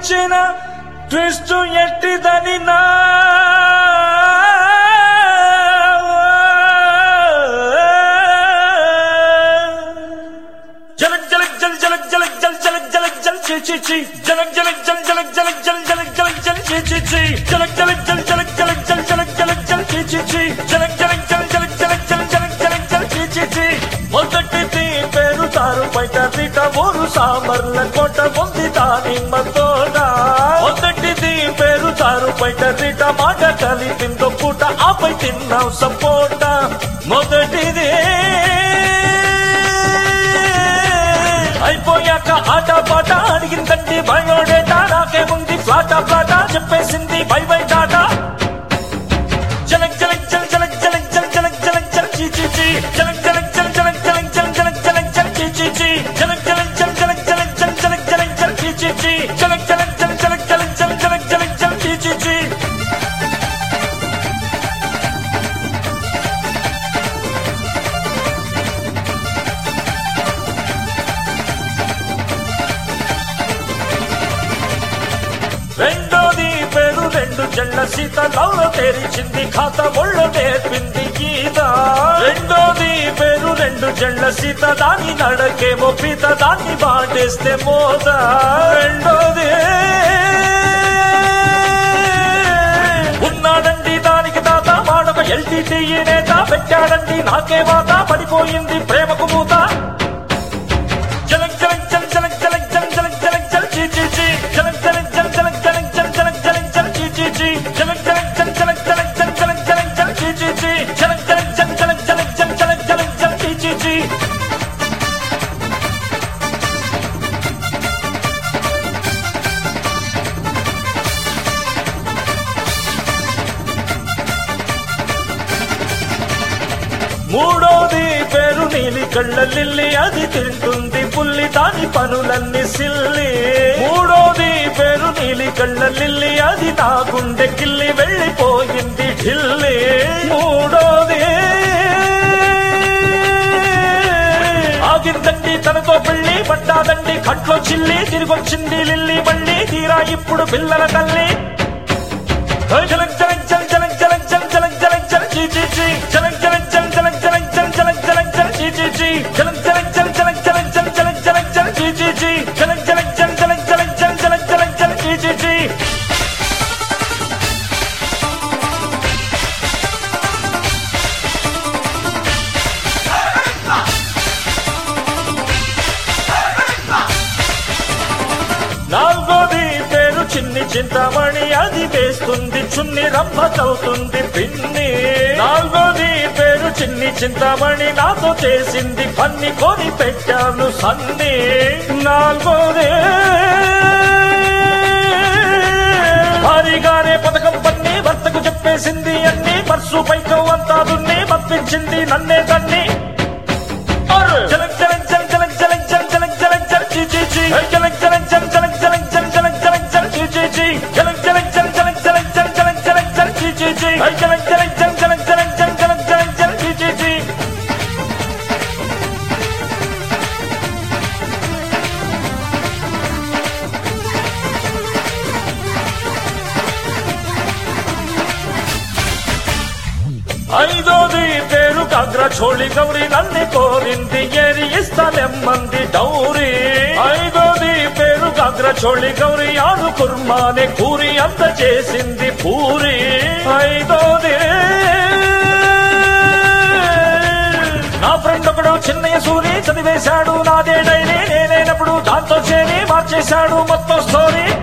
ఇచ్చిన ట్విస్ట్ ఎట్టిదని నా జలక్ జలక్ జల్ జలక్ జలక్ జల్ జలక్ జలక్ జల్ చి చి చి జలక్ జలక్ జల్ జలక్ జలక్ జల్ జలక్ జలక్ జల్ చి చి చి జలక్ జలక్ జల్ జలక్ జలక్ జల్ జలక్ జలక్ జల్ చి చి చి జలక్ జలక్ జల్ జలక్ జలక్ జల్ జలక్ జలక్ జల్ చి చి చి మొదటిది పేరు తారు బయట రీట ఊరు సామర్ల కోట ఉంది దానిమ్మ తోట మొదటిది పేరు తారు బయట రీట మాట కలిపిందో పూట ఆపై తిన్నాం సపోట మొదటిది అయిపోయాక ఆట పాట అడిగిందండి బయోడేటా నాకేముంది ఫ్లాటా ఫ్లాటా చెప్పేసింది బై బై టాటా జలక్ జలక్ జల్ జలక్ జలక్ జల్ జలక్ జలక్ జల్ చి చి చి జలక్ జలక్ జల్ జలక్ జలక్ జల్ జలక్ జలక్ జల్ చి చి చి జలక్ జలక్ జల్ జలక్ జలక్ జల్ జలక్ జలక్ జల్ చి చి చి జలక్ జలక్ జల్ జలక్ జలక్ జల్ జలక్ జలక్ జల్ చి చి చి రెండోది పేరు రెండు జళ్ళ సీత లవ్లో తెరిచింది ఖాతా ఒళ్ళో నేర్పింది గీత రెండోది పేరు రెండు జళ్ళ సీత దాని నడకేమో పీత దాన్ని బాటేస్తే మోత రెండోది ఉన్నాడండి దానికి తాత వాడొక ఎల్టీటీఈ నేత పెట్టాడండి నాకే వాత పడిపోయింది ప్రేమకు మూత జలక్ జలక్ జల్ జలక్ జలక్ జల్ జలక్ జలక్ జల్ చి చి చి జలక్ జలక్ జల్ జలక్ జలక్ జల్ జలక్ జలక్ జల్ చి చి చి జలక్ జలక్ జల్ జలక్ జలక్ జల్ జలక్ జలక్ జల్ చి చి చి జలక్ జలక్ జల్ జలక్ జలక్ జల్ జలక్ జలక్ జల్ చి చి చి మూడోది పేరు నీలి కళ్ళ లిల్లి అది తింటుంది పుల్లి దాని పనులన్నీ సిల్లి మూడోది పేరు నీలి కళ్ళ లిల్లి అది నా గుండె కిల్లి వెళ్ళిపోయింది ఢిల్లీ మూడోది ఆగిందండి తనతో పెళ్లి పడ్డాదండి కంట్లో చిల్లి తిరిగొచ్చింది లిల్లి మళ్ళీ తీరా ఇప్పుడు పిల్లల తల్లి జలక్ జలక్ జల్ జలక్ జలక్ జల్ జలక్ జలక్ జల్ చి చి చి జలక్ జలక్ జల్ జలక్ జలక్ జల్ జలక్ జలక్ జల్ చి చి చి జలక్ జలక్ జల్ జలక్ జలక్ జల్ జలక్ జలక్ జల్ చి చి చి జలక్ జలక్ జల్ జలక్ జలక్ జల్ జలక్ జలక్ జల్ చి చి చి నాలుగోది పేరు చిన్ని చింతామణి అది వేస్తుంది చున్ని రమ్మ చదువుతుంది పిన్ని నాలుగోది పేరు చిన్ని చింతామణి నాతో చేసింది పన్ని కొని పెట్టాను సన్ని నాలుగోది భారీగానే పథకం పన్ని భర్తకు చెప్పేసింది అన్ని పర్సు పైకం అంతా దున్ని పంపించింది నన్నే తన్ని జలక్ జలక్ జల్ జలక్ జలక్ జల్ జలక్ జలక్ జల్ చి చి చి జలక్ జలక్ జల్ జలక్ జలక్ జల్ జలక్ జలక్ జల్ చి చి చి జలక్ జలక్ జల్ జలక్ జలక్ జల్ జలక్ జలక్ జల్ చి చి చి జలక్ జలక్ జల్ జలక్ జలక్ జల్ జలక్ జలక్ జల్ చి చి చి ఐదోది పేరు కాగ్రా చోళి గౌరి నన్ను కోరింది ఏరి ఇస్తానెమ్మంది డౌరీ ఐదోది పేరు కాగ్రా చోళి గౌరి ఆడు కుర్మానే కూరి అంత చేసింది పూరి ఐదోది నా ఫ్రెండ్ ఒకడు చిన్నయ్య సూరి చదివేశాడు నాదే డైరీ నేనైనప్పుడు దాంతో చేరి మార్చేశాడు మొత్తం స్టోరీ